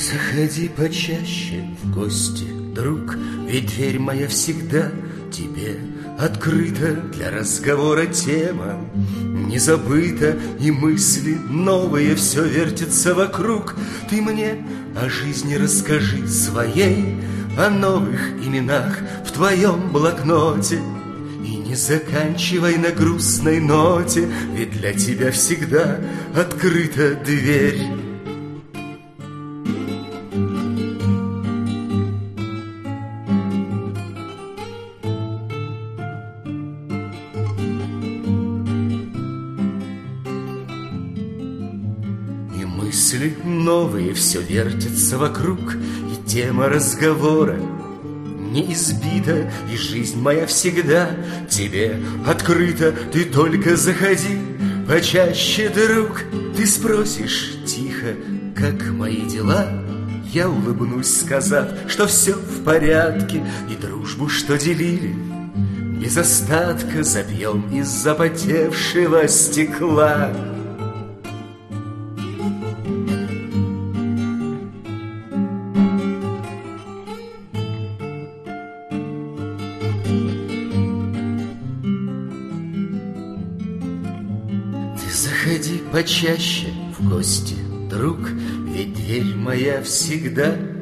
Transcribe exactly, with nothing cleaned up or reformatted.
Заходи почаще в гости, друг, ведь дверь моя всегда тебе открыта. Для разговора тема не забыта, и мысли новые все вертятся вокруг. Ты мне о жизни расскажи своей, о новых именах в твоем блокноте. И не заканчивай на грустной ноте, ведь для тебя всегда открыта дверь. Мысли новые все вертятся вокруг, и тема разговора не избита, и жизнь моя всегда тебе открыта. Ты только заходи почаще, друг. Ты спросишь тихо, как мои дела. Я улыбнусь, сказав, что все в порядке, и дружбу, что делили, без остатка забьем из запотевшего стекла. Заходи почаще в гости, друг, ведь дверь моя всегда